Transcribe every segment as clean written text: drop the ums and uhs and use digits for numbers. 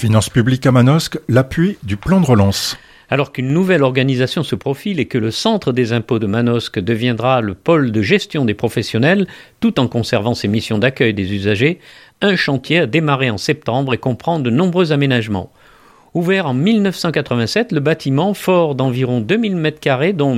Finances publiques à Manosque, l'appui du plan de relance. Alors qu'une nouvelle organisation se profile et que le centre des impôts de Manosque deviendra le pôle de gestion des professionnels, tout en conservant ses missions d'accueil des usagers, un chantier a démarré en septembre et comprend de nombreux aménagements. Ouvert en 1987, le bâtiment, fort d'environ 2000 m², dont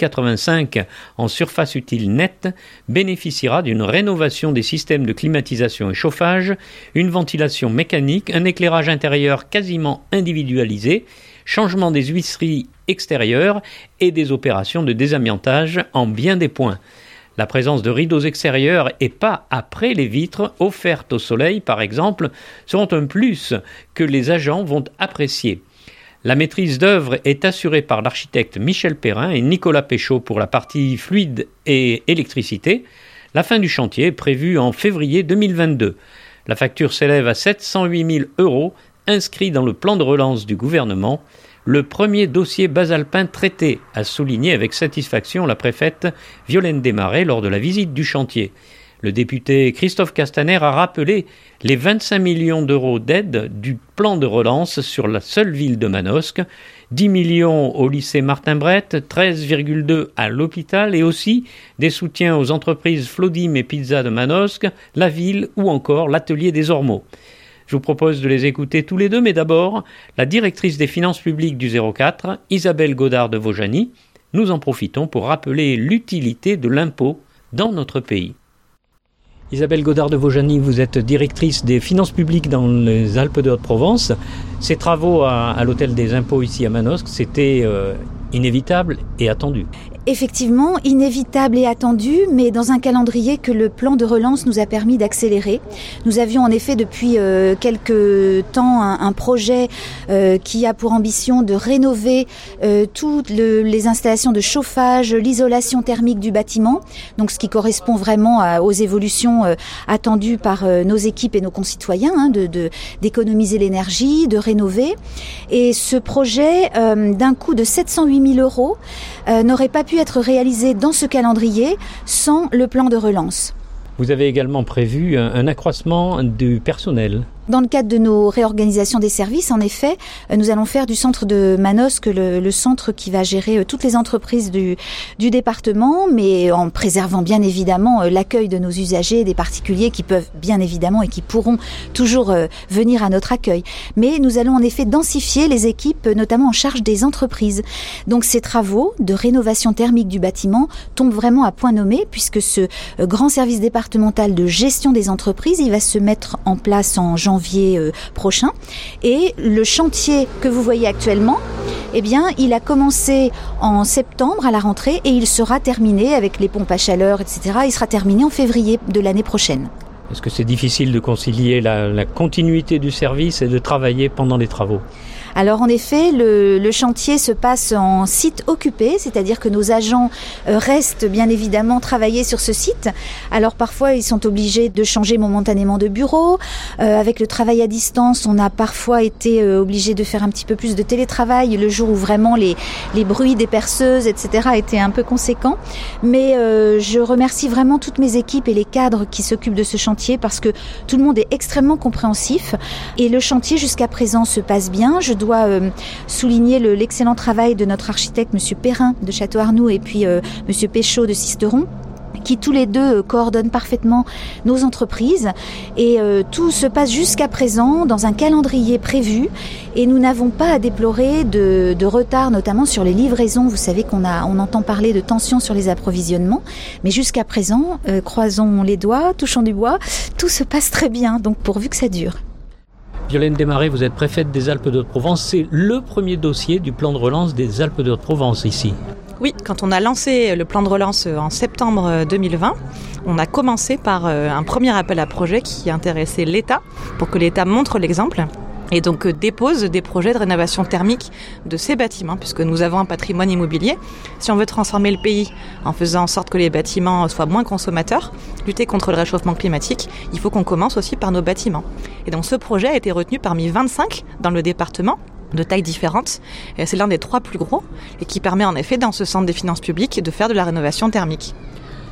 1085 en surface utile nette, bénéficiera d'une rénovation des systèmes de climatisation et chauffage, une ventilation mécanique, un éclairage intérieur quasiment individualisé, changement des huisseries extérieures et des opérations de désamiantage en bien des points. La présence de rideaux extérieurs et pas après les vitres offertes au soleil, par exemple, seront un plus que les agents vont apprécier. La maîtrise d'œuvre est assurée par l'architecte Michel Perrin et Nicolas Péchaud pour la partie fluide et électricité. La fin du chantier est prévue en février 2022. La facture s'élève à 708 000 €, inscrit dans le plan de relance du gouvernement. Le premier dossier basalpin traité, a souligné avec satisfaction la préfète Violaine Desmarais lors de la visite du chantier. Le député Christophe Castaner a rappelé les 25 millions d'euros d'aide du plan de relance sur la seule ville de Manosque, 10 millions au lycée Martin-Brett, 13,2 à l'hôpital et aussi des soutiens aux entreprises Flodim et Pizza de Manosque, la ville ou encore l'atelier des Ormeaux. Je vous propose de les écouter tous les deux, mais d'abord, la directrice des finances publiques du 04, Isabelle Godard de Vaujany. Nous en profitons pour rappeler l'utilité de l'impôt dans notre pays. Isabelle Godard de Vaujany, vous êtes directrice des finances publiques dans les Alpes de Haute-Provence. Ces travaux à l'hôtel des impôts ici à Manosque, c'était inévitable et attendu. Effectivement, inévitable et attendu, mais dans un calendrier que le plan de relance nous a permis d'accélérer. Nous avions en effet depuis quelques temps un projet qui a pour ambition de rénover toutes les installations de chauffage, l'isolation thermique du bâtiment, donc ce qui correspond vraiment aux évolutions attendues par nos équipes et nos concitoyens, d'économiser l'énergie, de rénover. Et ce projet, d'un coût de 708 000 €, n'aurait pas pu être réalisé dans ce calendrier sans le plan de relance. Vous avez également prévu un accroissement du personnel. Dans le cadre de nos réorganisations des services, en effet, nous allons faire du centre de Manosque le centre qui va gérer toutes les entreprises du département, mais en préservant bien évidemment l'accueil de nos usagers, des particuliers qui peuvent bien évidemment et qui pourront toujours venir à notre accueil. Mais nous allons en effet densifier les équipes, notamment en charge des entreprises. Donc ces travaux de rénovation thermique du bâtiment tombent vraiment à point nommé, puisque ce grand service départemental de gestion des entreprises, il va se mettre en place en janvier prochain. Et le chantier que vous voyez actuellement, eh bien, il a commencé en septembre à la rentrée et il sera terminé avec les pompes à chaleur, etc. Il sera terminé en février de l'année prochaine. Est-ce que c'est difficile de concilier la continuité du service et de travailler pendant les travaux ? Alors en effet, le chantier se passe en site occupé, c'est-à-dire que nos agents restent bien évidemment travailler sur ce site. Alors parfois, ils sont obligés de changer momentanément de bureau. Avec le travail à distance, on a parfois été obligés de faire un petit peu plus de télétravail le jour où vraiment les bruits des perceuses, etc. étaient un peu conséquents. Mais je remercie vraiment toutes mes équipes et les cadres qui s'occupent de ce chantier parce que tout le monde est extrêmement compréhensif. Et le chantier jusqu'à présent se passe bien. Je dois souligner l'excellent travail de notre architecte, M. Perrin de Château-Arnoux et puis M. Péchaud de Sisteron, qui tous les deux coordonnent parfaitement nos entreprises. Et tout se passe jusqu'à présent dans un calendrier prévu et nous n'avons pas à déplorer de retard, notamment sur les livraisons. Vous savez qu'on entend parler de tensions sur les approvisionnements, mais jusqu'à présent, croisons les doigts, touchons du bois, tout se passe très bien, donc pourvu que ça dure. Violaine Desmarais, vous êtes préfète des Alpes de Haute-Provence. C'est le premier dossier du plan de relance des Alpes de Haute-Provence ici. Oui, quand on a lancé le plan de relance en septembre 2020, on a commencé par un premier appel à projet qui intéressait l'État, pour que l'État montre l'exemple. Et donc dépose des projets de rénovation thermique de ces bâtiments, puisque nous avons un patrimoine immobilier. Si on veut transformer le pays en faisant en sorte que les bâtiments soient moins consommateurs, lutter contre le réchauffement climatique, il faut qu'on commence aussi par nos bâtiments. Et donc ce projet a été retenu parmi 25 dans le département, de tailles différentes. Et c'est l'un des 3 plus gros et qui permet en effet dans ce centre des finances publiques de faire de la rénovation thermique.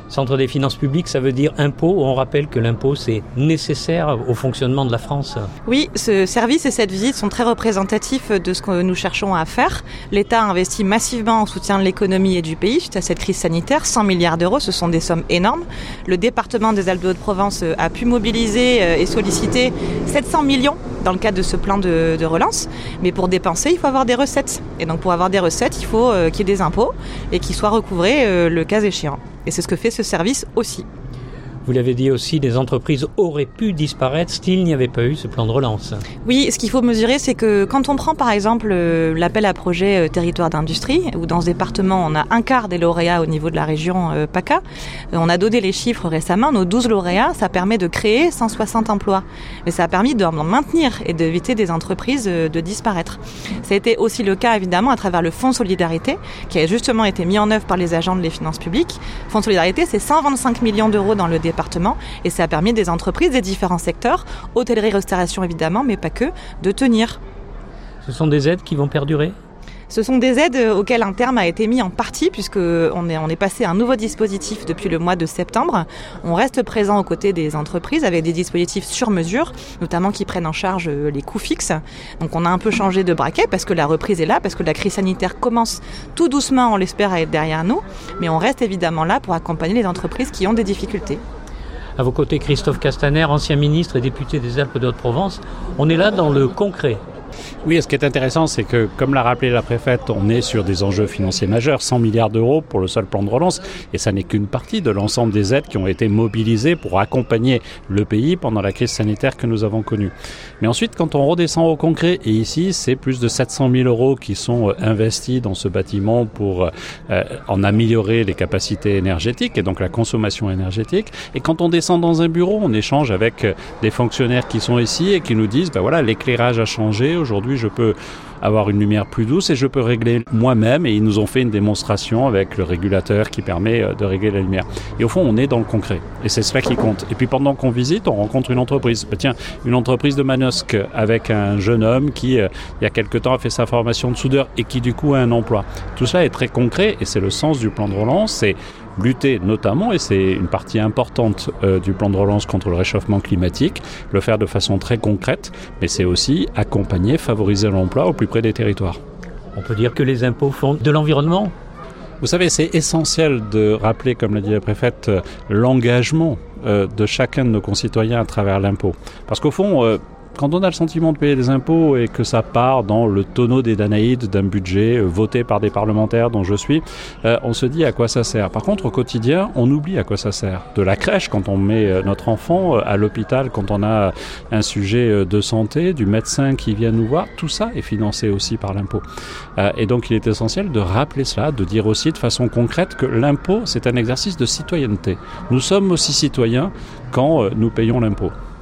Centre des finances publiques, ça veut dire impôt. On rappelle que l'impôt, c'est nécessaire au fonctionnement de la France. Oui, ce service et cette visite sont très représentatifs de ce que nous cherchons à faire. L'État a investi massivement en soutien de l'économie et du pays suite à cette crise sanitaire. 100 milliards d'euros, ce sont des sommes énormes. Le département des Alpes-de-Haute-Provence a pu mobiliser et solliciter 700 millions dans le cadre de ce plan de relance. Mais pour dépenser, il faut avoir des recettes. Et donc pour avoir des recettes, il faut qu'il y ait des impôts et qu'ils soient recouvrés le cas échéant. Et c'est ce que fait ce service aussi. Vous l'avez dit aussi, des entreprises auraient pu disparaître s'il n'y avait pas eu ce plan de relance. Oui, ce qu'il faut mesurer, c'est que quand on prend par exemple l'appel à projet territoire d'industrie, où dans ce département on a un quart des lauréats au niveau de la région PACA, on a donné les chiffres récemment, nos 12 lauréats, ça permet de créer 160 emplois. Mais ça a permis de maintenir et d'éviter des entreprises de disparaître. Ça a été aussi le cas évidemment à travers le Fonds Solidarité, qui a justement été mis en œuvre par les agents des finances publiques. Fonds Solidarité, c'est 125 millions d'euros dans le département et ça a permis des entreprises des différents secteurs, hôtellerie, restauration évidemment, mais pas que, de tenir. Ce sont des aides qui vont perdurer ? Ce sont des aides auxquelles un terme a été mis en partie puisqu'on est passé à un nouveau dispositif depuis le mois de septembre. On reste présent aux côtés des entreprises avec des dispositifs sur mesure, notamment qui prennent en charge les coûts fixes. Donc on a un peu changé de braquet parce que la reprise est là, parce que la crise sanitaire commence tout doucement, on l'espère, à être derrière nous. Mais on reste évidemment là pour accompagner les entreprises qui ont des difficultés. À vos côtés, Christophe Castaner, ancien ministre et député des Alpes-de-Haute-Provence. On est là dans le concret. Oui, et ce qui est intéressant, c'est que, comme l'a rappelé la préfète, on est sur des enjeux financiers majeurs, 100 milliards d'euros pour le seul plan de relance, et ça n'est qu'une partie de l'ensemble des aides qui ont été mobilisées pour accompagner le pays pendant la crise sanitaire que nous avons connue. Mais ensuite, quand on redescend au concret, et ici, c'est plus de 700 000 euros qui sont investis dans ce bâtiment pour en améliorer les capacités énergétiques et donc la consommation énergétique. Et quand on descend dans un bureau, on échange avec des fonctionnaires qui sont ici et qui nous disent, voilà, l'éclairage a changé. Aujourd'hui, je peux avoir une lumière plus douce et je peux régler moi-même. Et ils nous ont fait une démonstration avec le régulateur qui permet de régler la lumière. Et au fond, on est dans le concret. Et c'est cela qui compte. Et puis pendant qu'on visite, on rencontre une entreprise. Tiens, une entreprise de Manosque avec un jeune homme qui, il y a quelque temps, a fait sa formation de soudeur et qui, du coup, a un emploi. Tout cela est très concret et c'est le sens du plan de relance. C'est lutter notamment, et c'est une partie importante du plan de relance contre le réchauffement climatique, le faire de façon très concrète, mais c'est aussi accompagner, favoriser l'emploi au plus près des territoires. On peut dire que les impôts font de l'environnement ? Vous savez, c'est essentiel de rappeler, comme l'a dit la préfète, l'engagement de chacun de nos concitoyens à travers l'impôt. Parce qu'au fond, quand on a le sentiment de payer des impôts et que ça part dans le tonneau des Danaïdes d'un budget voté par des parlementaires dont je suis, on se dit à quoi ça sert. Par contre, au quotidien, on oublie à quoi ça sert. De la crèche, quand on met notre enfant, à l'hôpital, quand on a un sujet de santé, du médecin qui vient nous voir, tout ça est financé aussi par l'impôt. Et donc, il est essentiel de rappeler cela, de dire aussi de façon concrète que l'impôt, c'est un exercice de citoyenneté. Nous sommes aussi citoyens quand nous payons l'impôt.